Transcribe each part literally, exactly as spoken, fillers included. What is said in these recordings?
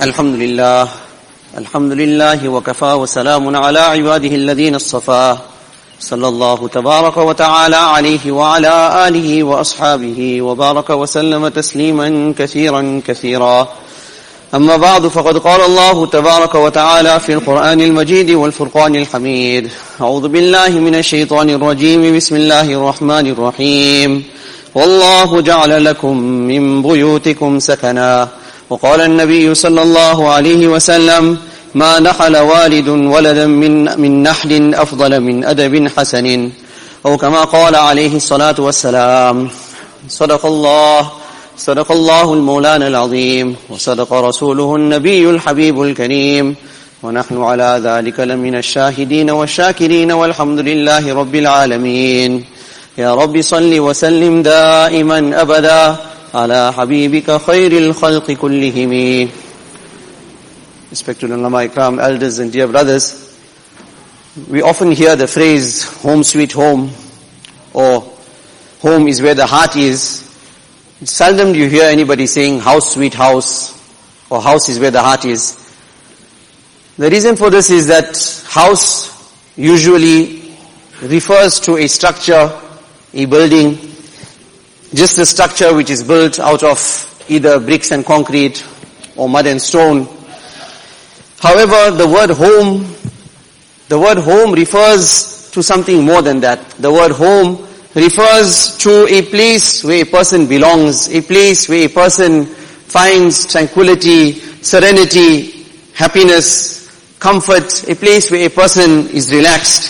الحمد لله الحمد لله وكفى وسلام على عباده الذين اصطفى صلى الله تبارك وتعالى عليه وعلى آله وأصحابه وبارك وسلم تسليما كثيرا كثيرا. أما بعد، فقد قال الله تبارك وتعالى في القرآن المجيد والفرقان الحميد: أعوذ بالله من الشيطان الرجيم، بسم الله الرحمن الرحيم. والله جعل لكم من بيوتكم سكنا. وقال النبي صلى الله عليه وسلم: ما نحل والد ولدا من من نحل أفضل من أدب حسن، أو كما قال عليه الصلاة والسلام. صدق الله صدق الله المولانا العظيم، وصدق رسوله النبي الحبيب الكريم، ونحن على ذلك لمن الشاهدين والشاكرين، والحمد لله رب العالمين. يا رب صل وسلم دائما أبدا على حبيبك خير الخلق كلهم. Respected ulama ikram, elders and dear brothers, we often hear the phrase home sweet home, or home is where the heart is. Seldom do you hear anybody saying house sweet house, or house is where the heart is. The reason for this is that house usually refers to a structure, a building, just a structure which is built out of either bricks and concrete or mud and stone. However, the word home, the word home refers to something more than that. The word home refers to a place where a person belongs, a place where a person finds tranquility, serenity, happiness, comfort, a place where a person is relaxed.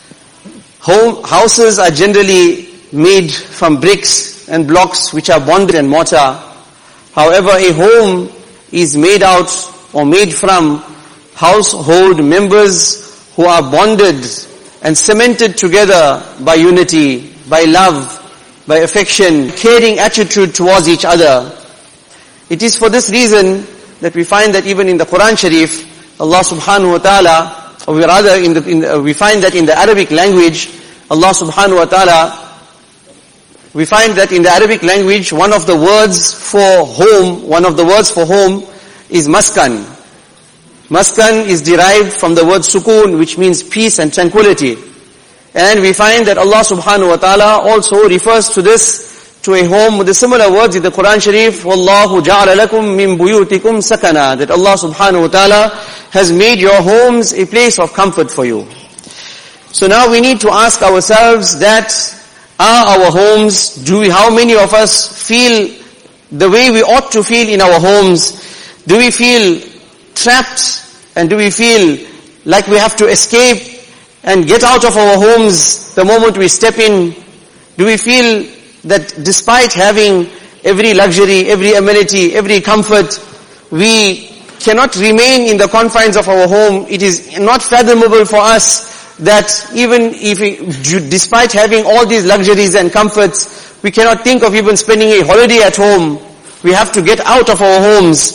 Home, houses are generally made from bricks and blocks which are bonded and mortar. However, a home is made out or made from household members who are bonded and cemented together by unity, by love, by affection, caring attitude towards each other. It is for this reason that we find that even in the Quran Sharif, Allah subhanahu wa ta'ala, or we rather in the, in the, we find that in the Arabic language, Allah subhanahu wa ta'ala, we find that in the Arabic language, one of the words for home, one of the words for home is maskan. Maskan is derived from the word sukoon, which means peace and tranquility. And we find that Allah subhanahu wa ta'ala also refers to this, to a home with the similar words in the Quran Sharif: Wallahu ja'ala lakum min buyutikum sakana, that Allah subhanahu wa ta'ala has made your homes a place of comfort for you. So now we need to ask ourselves that, are our homes, do we, how many of us feel the way we ought to feel in our homes? Do we feel trapped, and do we feel like we have to escape and get out of our homes the moment we step in? Do we feel that despite having every luxury, every amenity, every comfort, we cannot remain in the confines of our home? It is not fathomable for us that even if we, despite having all these luxuries and comforts, we cannot think of even spending a holiday at home. We have to get out of our homes.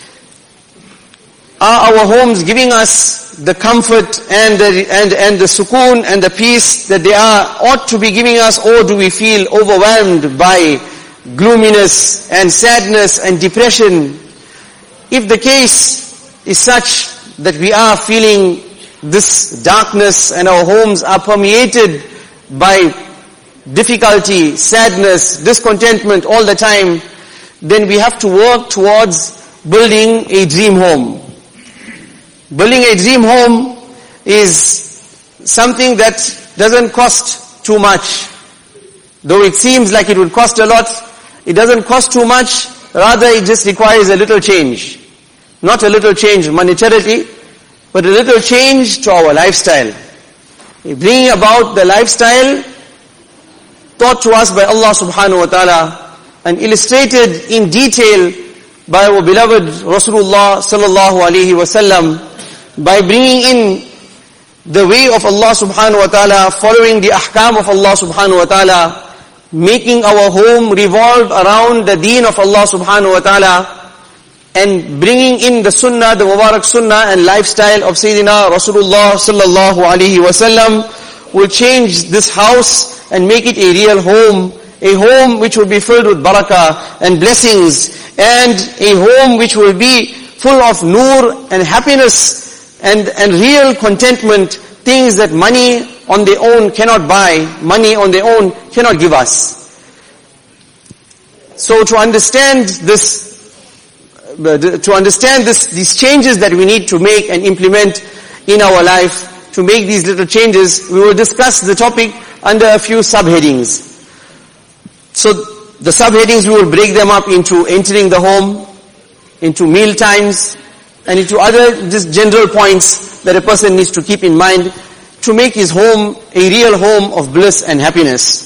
Are our homes giving us the comfort and the, and, and the sukoon and the peace that they are, ought to be giving us, or do we feel overwhelmed by gloominess and sadness and depression? If the case is such that we are feeling this darkness and our homes are permeated by difficulty, sadness, discontentment all the time, then we have to work towards building a dream home. Building a dream home is something that doesn't cost too much. Though it seems like it would cost a lot, it doesn't cost too much, rather it just requires a little change. Not a little change monetarily, but a little change to our lifestyle. Bringing about the lifestyle taught to us by Allah subhanahu wa ta'ala and illustrated in detail by our beloved Rasulullah sallallahu alaihi wasallam, by bringing in the way of Allah subhanahu wa ta'ala, following the ahkam of Allah subhanahu wa ta'ala, making our home revolve around the deen of Allah subhanahu wa ta'ala, and bringing in the sunnah, the Mubarak sunnah and lifestyle of Sayyidina Rasulullah sallallahu alaihi wasallam, will change this house and make it a real home, a home which will be filled with barakah and blessings, and a home which will be full of nur and happiness and, and real contentment, things that money on their own cannot buy, money on their own cannot give us. So to understand this, to understand this, these changes that we need to make and implement in our life, to make these little changes, we will discuss the topic under a few subheadings. So the subheadings, we will break them up into entering the home, into meal times, and into other just general points that a person needs to keep in mind to make his home a real home of bliss and happiness.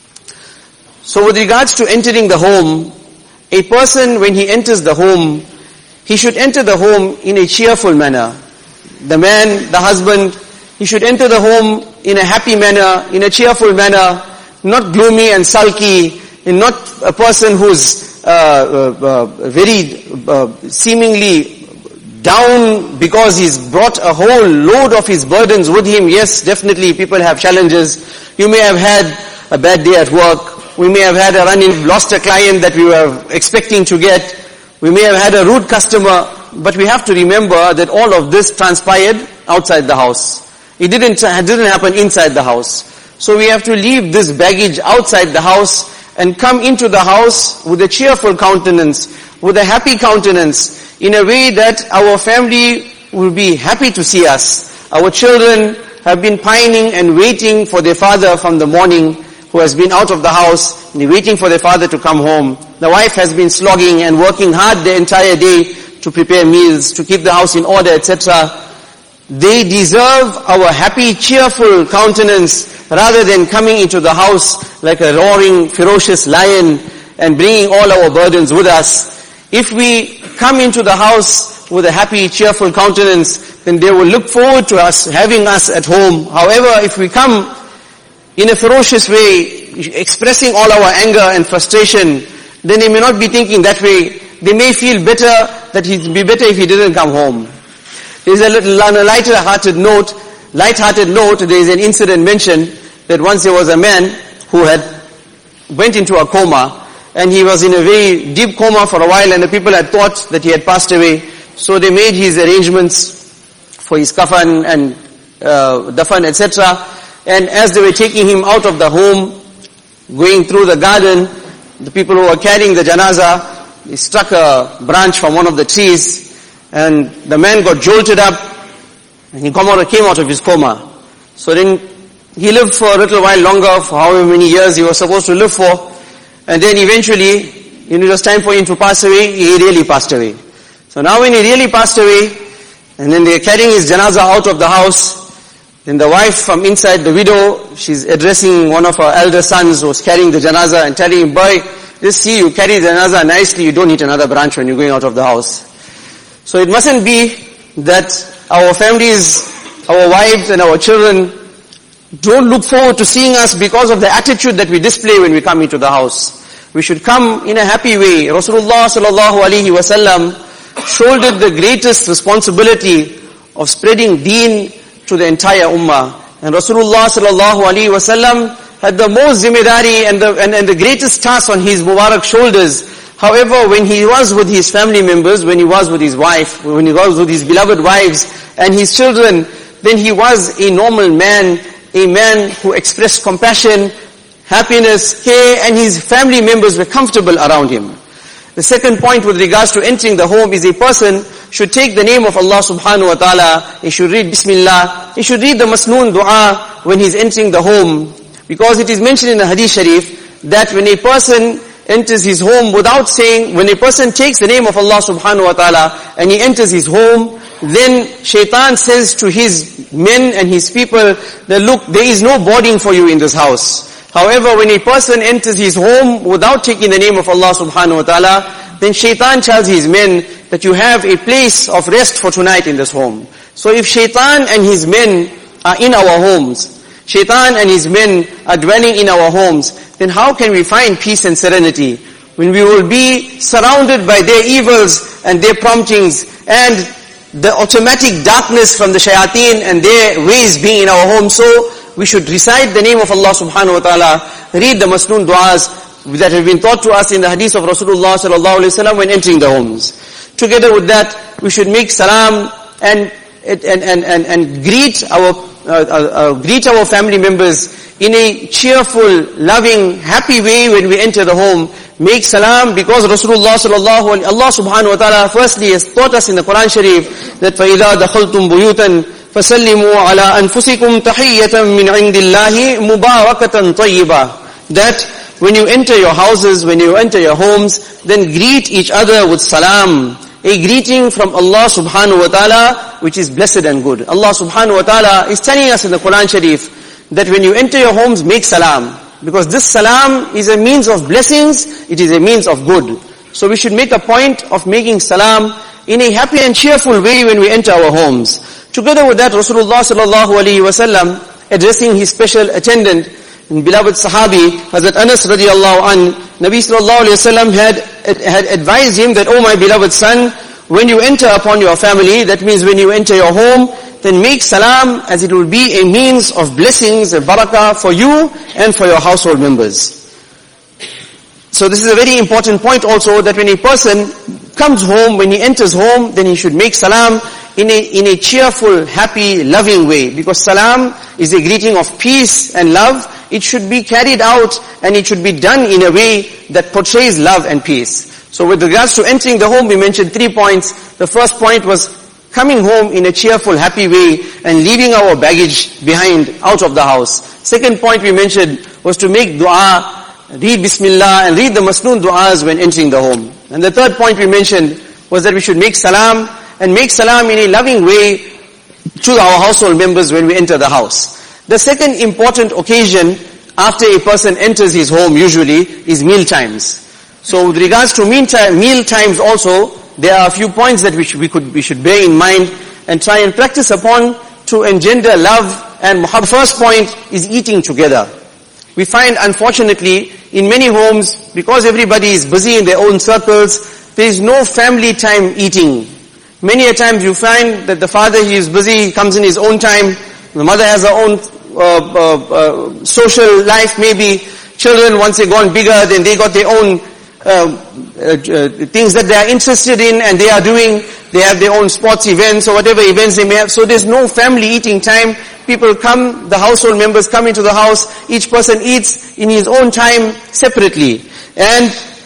So with regards to entering the home, a person when he enters the home, he should enter the home in a cheerful manner. The man, the husband, he should enter the home in a happy manner, in a cheerful manner, not gloomy and sulky, and not a person who's uh, uh, uh, very uh, seemingly down because he's brought a whole load of his burdens with him. Yes, definitely people have challenges. You may have had a bad day at work. We may have had a run-in, lost a client that we were expecting to get. We may have had a rude customer. But we have to remember that all of this transpired outside the house. It didn't, it didn't happen inside the house. So we have to leave this baggage outside the house and come into the house with a cheerful countenance, with a happy countenance, in a way that our family will be happy to see us. Our children have been pining and waiting for their father from the morning, who has been out of the house, and waiting for their father to come home. The wife has been slogging and working hard the entire day to prepare meals, to keep the house in order, et cetera. They deserve our happy, cheerful countenance rather than coming into the house like a roaring, ferocious lion and bringing all our burdens with us. If we come into the house with a happy, cheerful countenance, then they will look forward to us, having us at home. However, if we come in a ferocious way, expressing all our anger and frustration, then they may not be thinking that way. They may feel better, that it would be better if he didn't come home. There's a little, on a lighter-hearted note, light-hearted note, there is an incident mentioned that once there was a man who had went into a coma, and he was in a very deep coma for a while, and the people had thought that he had passed away. So they made his arrangements for his kafan and uh, dafan, et cetera. And as they were taking him out of the home, going through the garden, the people who were carrying the janazah, they struck a branch from one of the trees, and the man got jolted up, and he came out of his coma. So then he lived for a little while longer, for however many years he was supposed to live for, and then eventually, you know, it was time for him to pass away, he really passed away. So now when he really passed away, and then they're carrying his janazah out of the house, then the wife from inside, the widow, she's addressing one of her elder sons who was carrying the janazah and telling him, boy, just see, you carry the janazah nicely, you don't need another branch when you're going out of the house. So it mustn't be that our families, our wives and our children don't look forward to seeing us because of the attitude that we display when we come into the house. We should come in a happy way. Rasulullah sallallahu alaihi wasallam shouldered the greatest responsibility of spreading deen to the entire ummah. And Rasulullah sallallahu alaihi wasallam had the most zimmedari and the, and, and the greatest task on his Mubarak shoulders. However, when he was with his family members, when he was with his wife, when he was with his beloved wives and his children, then he was a normal man, a man who expressed compassion, happiness, care, and his family members were comfortable around him. The second point with regards to entering the home is a person should take the name of Allah subhanahu wa ta'ala, he should read Bismillah, he should read the Masnoon dua when he's entering the home. Because it is mentioned in the Hadith Sharif that when a person enters his home without saying, when a person takes the name of Allah subhanahu wa ta'ala and he enters his home, then shaitan says to his men and his people that look, there is no boarding for you in this house. However, when a person enters his home without taking the name of Allah subhanahu wa ta'ala, then shaitan tells his men that you have a place of rest for tonight in this home. So if shaitan and his men are in our homes, shaitan and his men are dwelling in our homes, then how can we find peace and serenity? When we will be surrounded by their evils and their promptings and the automatic darkness from the shayateen and their ways being in our home. So we should recite the name of Allah subhanahu wa ta'ala, read the Masnoon du'as that have been taught to us in the hadith of Rasulullah sallallahu alaihi wasallam when entering the homes. Together with that, we should make salam and and and and, and greet our uh, uh, uh, greet our family members in a cheerful, loving, happy way when we enter the home. Make salam, because Rasulullah sallallahu alaihi Allah subhanahu wa ta'ala firstly has taught us in the Quran Sharif that فَإِذَا دَخَلْتُمْ بُيُوتًا فَسَلِّمُوا عَلَىٰ أَنفُسِكُمْ تَحِيَّةً مِّنْ عِنْدِ اللَّهِ مُبَارَكَةً طَيِّبًا. That when you enter your houses, when you enter your homes, then greet each other with salam. A greeting from Allah subhanahu wa ta'ala which is blessed and good. Allah subhanahu wa ta'ala is telling us in the Quran Sharif that when you enter your homes, make salam. Because this salam is a means of blessings, it is a means of good. So we should make a point of making salam in a happy and cheerful way when we enter our homes. Together with that, Rasulullah sallallahu alaihi wasallam, addressing his special attendant, beloved Sahabi, Hazrat Anas radiallahu an, Nabi sallallahu alaihi wasallam had, had advised him that, oh my beloved son, when you enter upon your family, that means when you enter your home, then make salam, as it will be a means of blessings, a barakah for you and for your household members. So this is a very important point also, that when a person comes home, when he enters home, then he should make salam in a, in a cheerful, happy, loving way. Because salam is a greeting of peace and love. It should be carried out and it should be done in a way that portrays love and peace. So with regards to entering the home, we mentioned three points. The first point was coming home in a cheerful, happy way and leaving our baggage behind, out of the house. Second point we mentioned was to make dua, read Bismillah and read the Masnoon du'as when entering the home. And the third point we mentioned was that we should make salam and make salam in a loving way to our household members when we enter the house. The second important occasion after a person enters his home usually is meal times. So with regards to meal, time, meal times also, there are a few points that we should, we could, we should bear in mind and try and practice upon to engender love and muhabbat. First point is eating together. We find, unfortunately, in many homes, because everybody is busy in their own circles, there is no family time eating. Many a times you find that the father, he is busy, he comes in his own time, the mother has her own uh, uh, uh, social life maybe. Children, once they gone bigger, then they got their own Uh, uh, uh, things that they are interested in and they are doing. They have their own sports events or whatever events they may have. So there's no family eating time. People come, the household members come into the house. Each person eats in his own time separately. And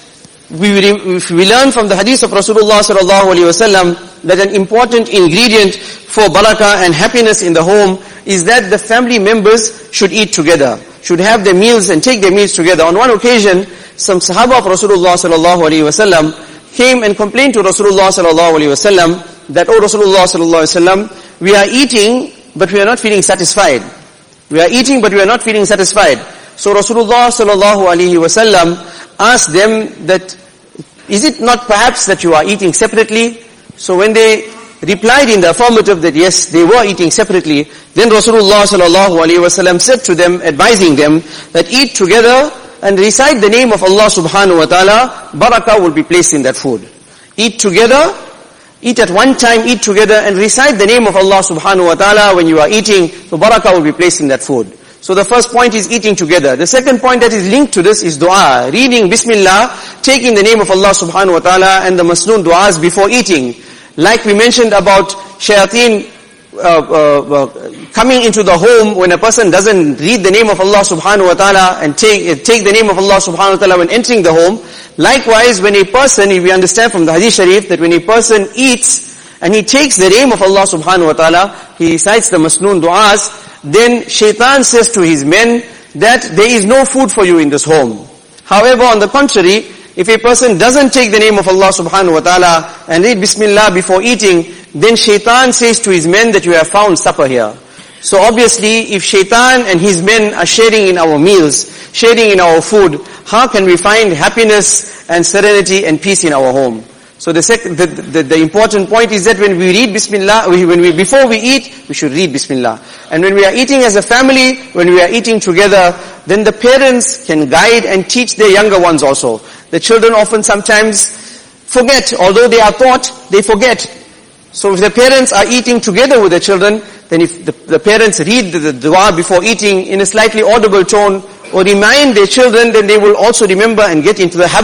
we, we learn from the hadith of Rasulullah sallallahu alaihi wasallam that an important ingredient for barakah and happiness in the home is that the family members should eat together, should have their meals and take their meals together. On one occasion, some Sahaba of Rasulullah sallallahu alaihi wasallam came and complained to Rasulullah sallallahu alaihi wasallam that, oh Rasulullah sallallahu alaihi wasallam, we are eating but we are not feeling satisfied. We are eating but we are not feeling satisfied. So Rasulullah sallallahu alaihi wasallam asked them that, is it not perhaps that you are eating separately? So when they replied in the affirmative that yes, they were eating separately, then Rasulullah sallallahu alaihi wasallam said to them, advising them that eat together and recite the name of Allah subhanahu wa ta'ala, barakah will be placed in that food. Eat together, eat at one time, eat together and recite the name of Allah subhanahu wa ta'ala when you are eating, so barakah will be placed in that food. So the first point is eating together. The second point that is linked to this is dua, reading Bismillah, taking the name of Allah subhanahu wa ta'ala and the masnoon du'as before eating. Like we mentioned about shayateen Uh, uh, uh, coming into the home when a person doesn't read the name of Allah subhanahu wa ta'ala and take, uh, take the name of Allah subhanahu wa ta'ala when entering the home. Likewise, when a person, if we understand from the hadith sharif, that when a person eats and he takes the name of Allah subhanahu wa ta'ala, he recites the masnoon du'as, then shaitan says to his men that there is no food for you in this home. However, on the contrary, if a person doesn't take the name of Allah subhanahu wa ta'ala and read Bismillah before eating, then shaitan says to his men that you have found supper here. So obviously, if shaitan and his men are sharing in our meals, sharing in our food, how can we find happiness and serenity and peace in our home? So the, sec- the, the, the important point is that when we read Bismillah, when we, before we eat, we should read Bismillah. And when we are eating as a family, when we are eating together, then the parents can guide and teach their younger ones also. The children often sometimes forget, although they are taught, they forget. So if the parents are eating together with the children, then if the, the parents read the, the dua before eating in a slightly audible tone or remind their children, then they will also remember and get into the habit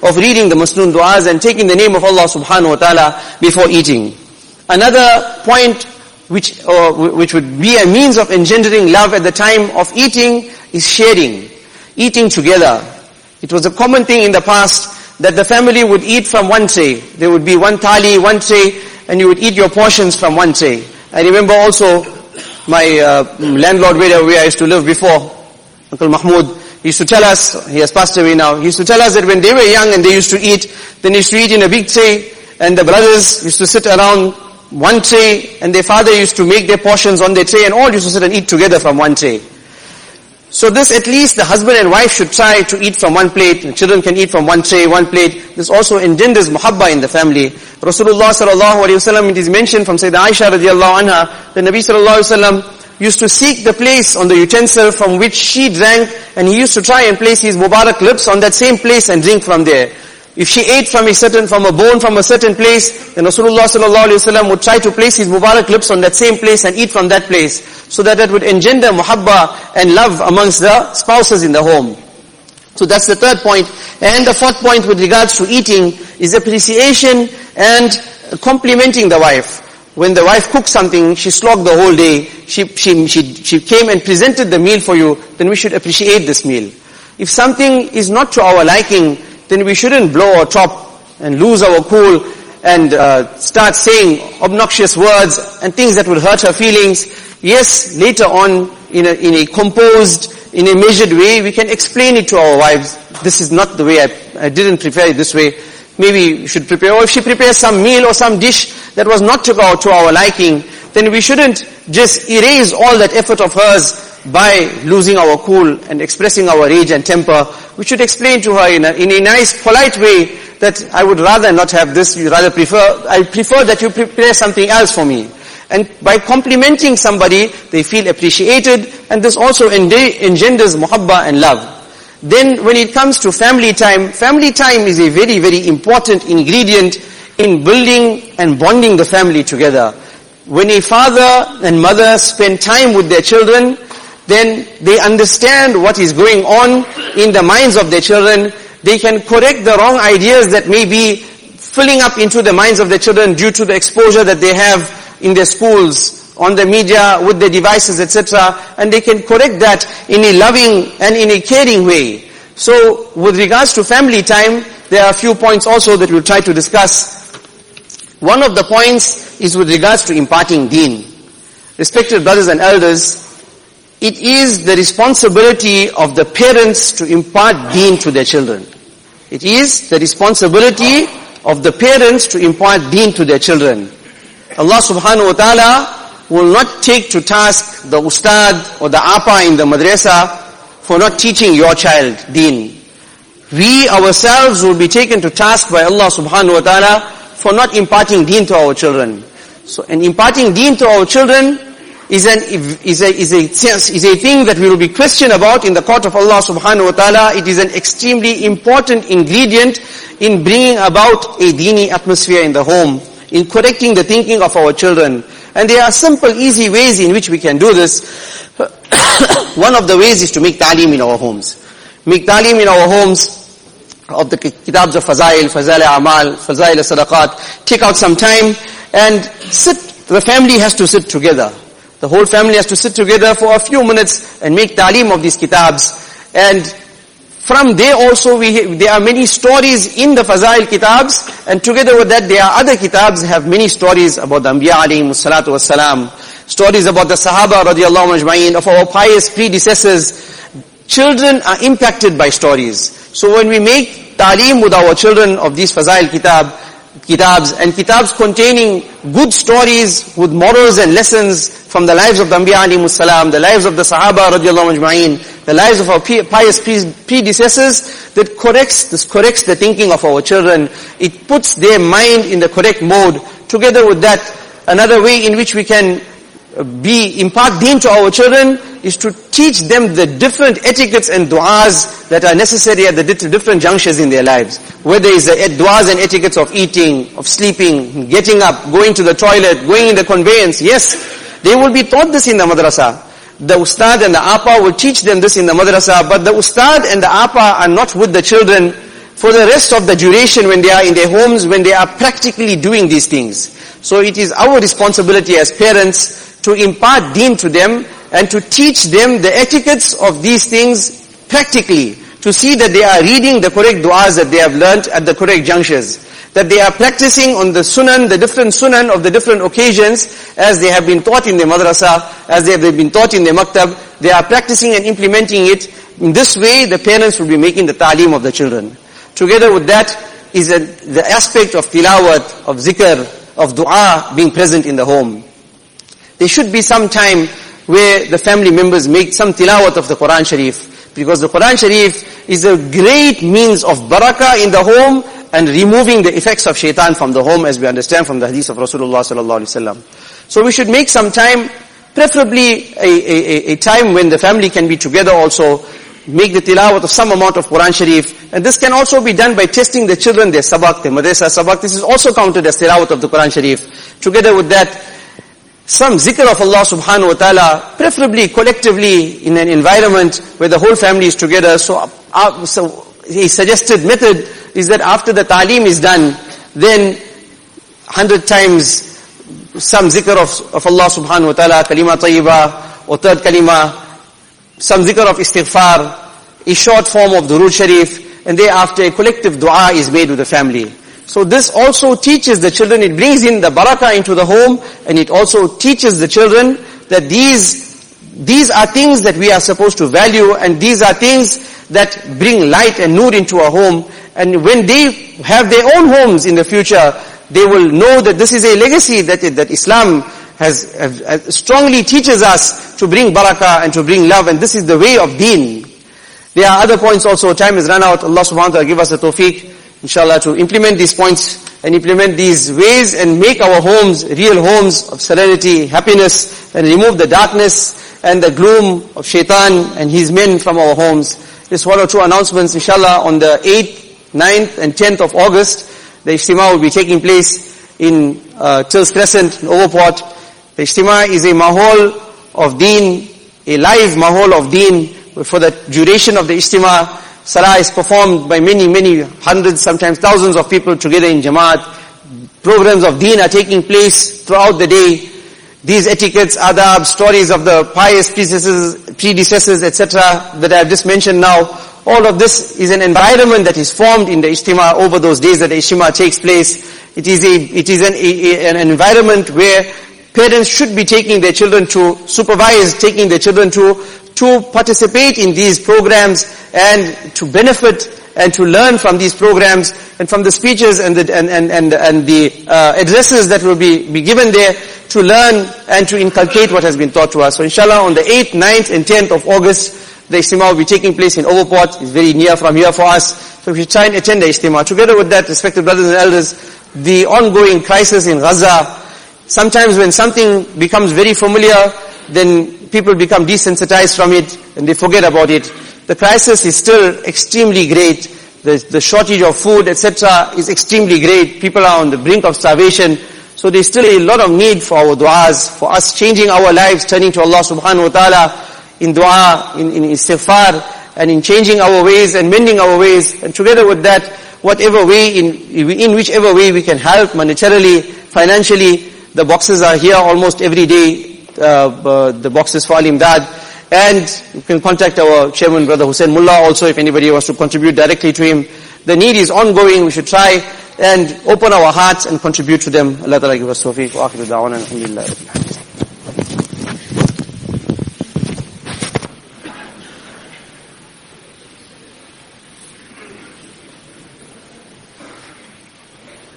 of reading the Masnoon du'as and taking the name of Allah subhanahu wa ta'ala before eating. Another point which, uh, which would be a means of engendering love at the time of eating is sharing. Eating together. It was a common thing in the past that the family would eat from one tray. There would be one thali, one tray, and you would eat your portions from one tray. I remember also my uh, landlord where, where I used to live before, Uncle Mahmood, he used to tell us, he has passed away now, he used to tell us that when they were young and they used to eat, then they used to eat in a big tray, and the brothers used to sit around one tray, and their father used to make their portions on their tray, and all used to sit and eat together from one tray. So this, at least the husband and wife should try to eat from one plate. The children can eat from one tray, one plate. This also engenders muhabba in the family. Rasulullah sallallahu alaihi wasallam, it is mentioned from Sayyidah Aisha radiallahu anha, the Nabi sallallahu alaihi wasallam used to seek the place on the utensil from which she drank, and he used to try and place his Mubarak lips on that same place and drink from there. If she ate from a certain, from a bone from a certain place, then Rasulullah sallallahu alaihi wasallam would try to place his Mubarak lips on that same place and eat from that place, so that that would engender muhabba and love amongst the spouses in the home. So that's the third point. And the fourth point with regards to eating is appreciation and complimenting the wife. When the wife cooks something, she slogged the whole day, she, she, she, she came and presented the meal for you, then we should appreciate this meal. If something is not to our liking, then we shouldn't blow our top and lose our cool and uh, start saying obnoxious words and things that would hurt her feelings. Yes, later on, in a, in a composed, in a measured way, we can explain it to our wives. This is not the way, I, I didn't prepare it this way. Maybe you should prepare, or if she prepares some meal or some dish that was not to our, to our liking, then we shouldn't just erase all that effort of hers by losing our cool and expressing our rage and temper. We should explain to her in a, in a nice, polite way that I would rather not have this, you rather prefer, I prefer that you prepare something else for me. And by complimenting somebody, they feel appreciated, and this also engenders muhabba and love. Then when it comes to family time, family time is a very, very important ingredient in building and bonding the family together. When a father and mother spend time with their children, then they understand what is going on in the minds of their children. They can correct the wrong ideas that may be filling up into the minds of their children due to the exposure that they have in their schools, on the media, with their devices, et cetera. And they can correct that in a loving and in a caring way. So, with regards to family time, there are a few points also that we'll try to discuss. One of the points is with regards to imparting deen. Respected brothers and elders, it is the responsibility of the parents to impart deen to their children. It is the responsibility of the parents to impart deen to their children. Allah subhanahu wa ta'ala will not take to task the ustad or the apa in the madrasa for not teaching your child deen. We ourselves will be taken to task by Allah subhanahu wa ta'ala for not imparting deen to our children. So, and imparting deen to our children is an is a is a is a thing that we will be questioned about in the court of Allah subhanahu wa ta'ala. It is an extremely important ingredient in bringing about a deeni atmosphere in the home, in correcting the thinking of our children. And there are simple, easy ways in which we can do this. One of the ways is to make ta'aleem in our homes. Make ta'aleem in our homes of the kitabs of Fazail, Fazail Amal, Fazail Sadaqat. Take out some time and sit. The family has to sit together. The whole family has to sit together for a few minutes and make ta'aleem of these kitabs. And from there also we there are many stories in the Fazail kitabs, and together with that there are other kitabs have many stories about the Anbiya alayhimus salatu wassalam, stories about the Sahaba radiallahu ajma'in, of our pious predecessors. Children are impacted by stories. So when we make ta'aleem with our children of these Fazail kitab, kitabs and kitabs containing good stories with morals and lessons from the lives of the Anbiya alayhimus salam, the lives of the Sahaba radiallahu ajma'in, the lives of our pious predecessors, that corrects, this corrects the thinking of our children. It puts their mind in the correct mode. Together with that, another way in which we can be impart deen to our children is to teach them the different etiquettes and du'as that are necessary at the different junctures in their lives. Whether it's the du'as and etiquettes of eating, of sleeping, getting up, going to the toilet, going in the conveyance. Yes, they will be taught this in the madrasa. The ustad and the apa will teach them this in the madrasa, but the ustad and the apa are not with the children for the rest of the duration when they are in their homes, when they are practically doing these things. So it is our responsibility as parents to impart deen to them and to teach them the etiquettes of these things practically, to see that they are reading the correct du'as that they have learnt at the correct junctures, that they are practicing on the sunan, the different sunan of the different occasions as they have been taught in the madrasa, as they have been taught in the maktab. They are practicing and implementing it. In this way, the parents will be making the ta'aleem of the children. Together with that is a, the aspect of tilawat, of zikr, of dua being present in the home. There should be some time where the family members make some tilawat of the Quran Sharif, because the Quran Sharif is a great means of barakah in the home and removing the effects of shaitan from the home, as we understand from the hadith of Rasulullah sallallahu alaihi wasallam. So we should make some time, preferably a, a, a time when the family can be together also, make the tilawat of some amount of Quran Sharif. And this can also be done by testing the children, their sabak, their madrasa sabak. This is also counted as tilawat of the Quran Sharif. Together with that, some zikr of Allah subhanahu wa ta'ala, preferably collectively in an environment where the whole family is together. So, uh, so a suggested method is that after the ta'aleem is done, then hundred times some zikr of, of Allah subhanahu wa ta'ala, kalima tayyiba, or third kalima, some zikr of istighfar, a short form of durood sharif, and thereafter a collective dua is made with the family. So this also teaches the children, it brings in the barakah into the home, and it also teaches the children that these, these are things that we are supposed to value, and these are things that bring light and nur into our home. And when they have their own homes in the future, they will know that this is a legacy that, that Islam has, has strongly teaches us to bring barakah and to bring love, and this is the way of deen. There are other points also, time has run out. Allah subhanahu wa ta'ala give us the tawfiq, inshallah, to implement these points and implement these ways and make our homes real homes of serenity, happiness, and remove the darkness and the gloom of shaitan and his men from our homes. Just one or two announcements, inshallah, on the eighth, ninth and tenth of August, the Ijtima will be taking place in uh, Tills Crescent, in Overport. The Ijtima is a mahol of deen, a live mahol of deen. For the duration of the Ijtima, Salah is performed by many, many hundreds, sometimes thousands of people together in Jamaat. Programs of deen are taking place throughout the day. These etiquettes, adab, stories of the pious predecessors, predecessors, et cetera that I have just mentioned now, all of this is an environment that is formed in the Ijtima over those days that the Ijtima takes place. It is a, it is an, a, an environment where parents should be taking their children to supervise, taking their children to, to participate in these programs and to benefit and to learn from these programs and from the speeches and the, and, and, and, and the uh, addresses that will be, be given there, to learn and to inculcate what has been taught to us. So inshallah on the eighth, ninth and tenth of August, the Ijtima will be taking place in Overport. It's very near from here for us. So we should try and attend the Ijtima. Together with that, respected brothers and elders, the ongoing crisis in Gaza, sometimes when something becomes very familiar, then people become desensitized from it and they forget about it. The crisis is still extremely great. The, the shortage of food, et cetera is extremely great. People are on the brink of starvation. So there's still a lot of need for our du'as, for us changing our lives, turning to Allah subhanahu wa ta'ala in dua, in, in istighfar, and in changing our ways and mending our ways. And together with that, whatever way, in, in whichever way we can help monetarily, financially, the boxes are here almost every day, uh, uh, the boxes for Al-Imdad. And you can contact our chairman, Brother Hussein Mullah, also if anybody wants to contribute directly to him. The need is ongoing. We should try and open our hearts and contribute to them. Allah Ta'ala give us tawfiq wa akhiru da'wana alhamdulillah.